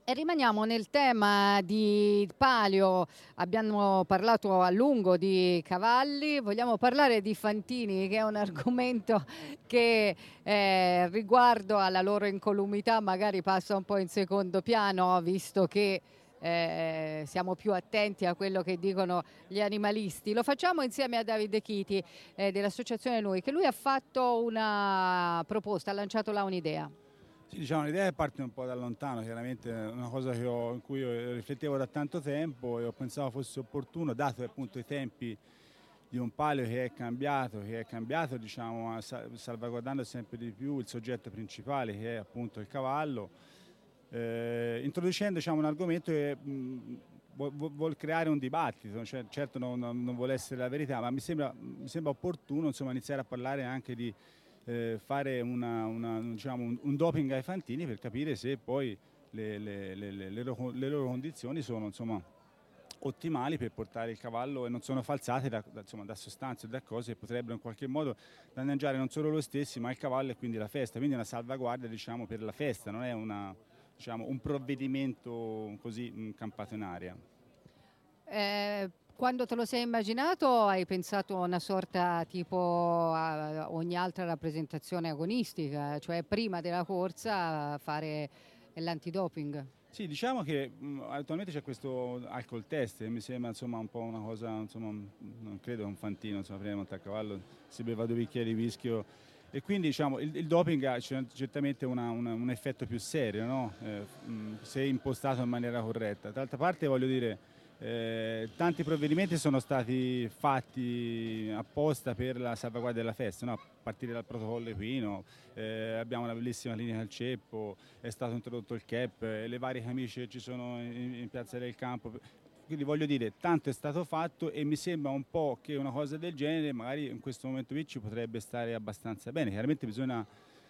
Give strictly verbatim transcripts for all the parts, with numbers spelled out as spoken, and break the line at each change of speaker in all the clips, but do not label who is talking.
E rimaniamo nel tema di palio, abbiamo parlato a lungo di cavalli, vogliamo parlare di fantini, che è un argomento che eh, riguardo alla loro incolumità magari passa un po' in secondo piano, visto che eh, siamo più attenti a quello che dicono gli animalisti. Lo facciamo insieme a Davide Chiti eh, dell'associazione Noi, che lui ha fatto una proposta, ha lanciato là un'idea.
Sì, diciamo, l'idea parte un po' da lontano, chiaramente è una cosa che ho, in cui io riflettevo da tanto tempo e ho pensato fosse opportuno, dato appunto i tempi di un palio che è cambiato, che è cambiato diciamo, salvaguardando sempre di più il soggetto principale che è appunto il cavallo, eh, introducendo diciamo, un argomento che mh, vuol creare un dibattito, cioè, certo non, non, non vuole essere la verità, ma mi sembra, mi sembra opportuno insomma, iniziare a parlare anche di Eh, fare una, una, diciamo, un, un doping ai fantini per capire se poi le, le, le, le, le, loro, le loro condizioni sono insomma, ottimali per portare il cavallo e non sono falsate da, da, insomma, da sostanze o da cose che potrebbero in qualche modo danneggiare non solo loro stessi ma il cavallo e quindi la festa, quindi è una salvaguardia diciamo, per la festa, non è una, diciamo, un provvedimento così campato in aria.
Eh, quando te lo sei immaginato hai pensato a una sorta tipo a ogni altra rappresentazione agonistica, cioè prima della corsa fare l'antidoping?
Sì, diciamo che mh, attualmente c'è questo alcol test che mi sembra insomma un po' una cosa, insomma, non credo un fantino, insomma, prima di montare a cavallo si beva due bicchieri di whisky e quindi diciamo il, il doping ha certamente una, una, un effetto più serio, no? eh, mh, se impostato in maniera corretta. D'altra parte voglio dire, Eh, tanti provvedimenti sono stati fatti apposta per la salvaguardia della festa, no? A partire dal protocollo equino, eh, abbiamo una bellissima linea al ceppo, è stato introdotto il cap, eh, le varie camicie che ci sono in, in Piazza del Campo. Quindi voglio dire, tanto è stato fatto e mi sembra un po' che una cosa del genere magari in questo momento qui ci potrebbe stare abbastanza bene. Chiaramente bisogna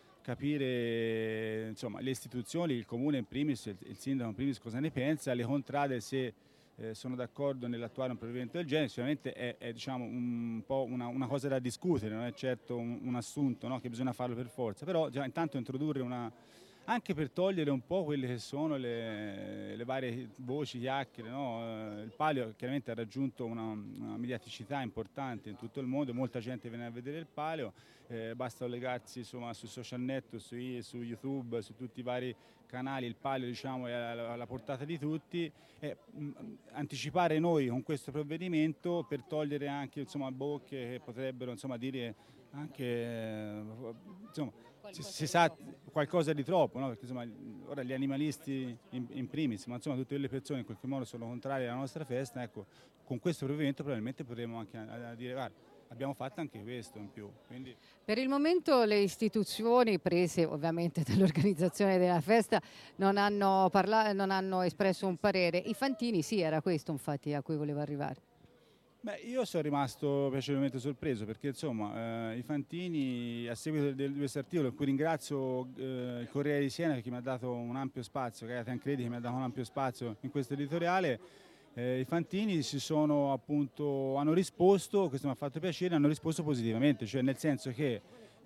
capire insomma, le istituzioni, il comune in primis, il, il sindaco in primis cosa ne pensa, le contrade se Eh, sono d'accordo nell'attuare un provvedimento del genere, sicuramente è, è diciamo, un po' una, una cosa da discutere, non è certo un, un assunto no? Che bisogna farlo per forza, però già, intanto introdurre una, anche per togliere un po' quelle che sono le, le varie voci, chiacchiere, no? eh, il palio chiaramente ha raggiunto una, una mediaticità importante in tutto il mondo, molta gente viene a vedere il palio, eh, basta collegarsi insomma, sui social network, su, su YouTube, su tutti i vari canali, il palio diciamo, è alla, alla portata di tutti, e mh, anticipare noi con questo provvedimento per togliere anche insomma, bocche che potrebbero insomma, dire anche eh, insomma, si, si sa qualcosa di troppo, no? Perché insomma, ora gli animalisti in, in primis, ma insomma tutte le persone in qualche modo sono contrarie alla nostra festa, ecco, con questo provvedimento probabilmente potremo anche a, a dire guarda, abbiamo fatto anche questo in più. Quindi...
Per il momento le istituzioni prese ovviamente dall'organizzazione della festa non hanno, parla- non hanno espresso un parere, i fantini sì, era questo infatti a cui volevo arrivare.
Beh, io sono rimasto piacevolmente sorpreso perché insomma eh, i fantini a seguito di questo articolo in cui ringrazio eh, il Corriere di Siena che mi ha dato un ampio spazio, che è Tancredi che mi ha dato un ampio spazio in questo editoriale, eh, i fantini si sono appunto, hanno risposto, questo mi ha fatto piacere, hanno risposto positivamente, cioè nel senso che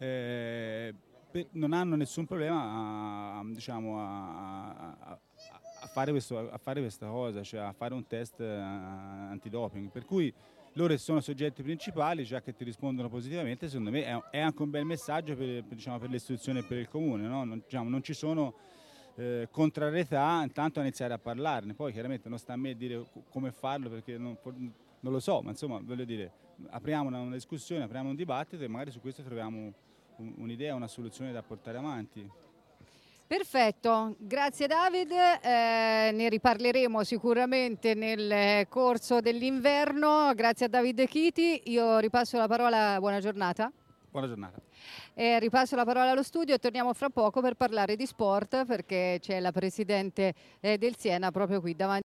eh, non hanno nessun problema a, diciamo, a, a, a, fare questo, a fare questa cosa, cioè a fare un test antidoping, per cui loro sono soggetti principali, già che ti rispondono positivamente, secondo me è, è anche un bel messaggio per, per, diciamo, per le istituzioni e per il comune, no? non, diciamo, non ci sono eh, contrarietà, intanto a iniziare a parlarne, poi chiaramente non sta a me dire come farlo perché non, non lo so, ma insomma voglio dire, apriamo una, una discussione, apriamo un dibattito e magari su questo troviamo un'idea, una soluzione da portare avanti.
Perfetto, grazie David, eh, ne riparleremo sicuramente nel corso dell'inverno, grazie a Davide Chiti, io ripasso la parola, buona giornata.
Buona giornata.
Eh, ripasso la parola allo studio e torniamo fra poco per parlare di sport perché c'è la presidente eh, del Siena proprio qui davanti.